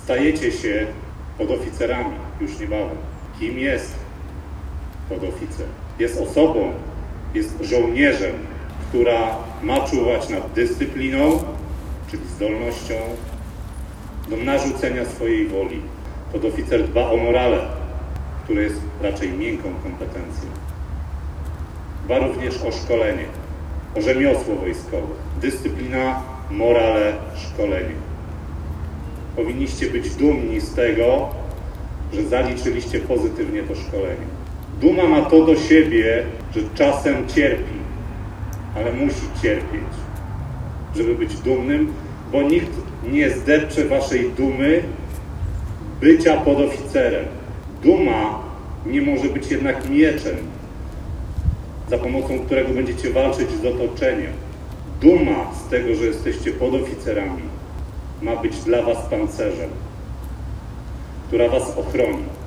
Stajecie się podoficerami już niebawem. Kim jest podoficer? Jest osobą, jest żołnierzem, która ma czuwać nad dyscypliną, czyli zdolnością do narzucenia swojej woli. Podoficer dba o morale, które jest raczej miękką kompetencją. Dba również o szkolenie, o rzemiosło wojskowe. Dyscyplina, morale, szkolenie. Powinniście być dumni z tego, że zaliczyliście pozytywnie to szkolenie. Duma ma to do siebie, że czasem cierpi, ale musi cierpieć, żeby być dumnym, bo nikt nie zdepcze waszej dumy bycia podoficerem. Duma nie może być jednak mieczem, za pomocą którego będziecie walczyć z otoczeniem. Duma z tego, że jesteście podoficerami, ma być dla was pancerzem, która was ochroni.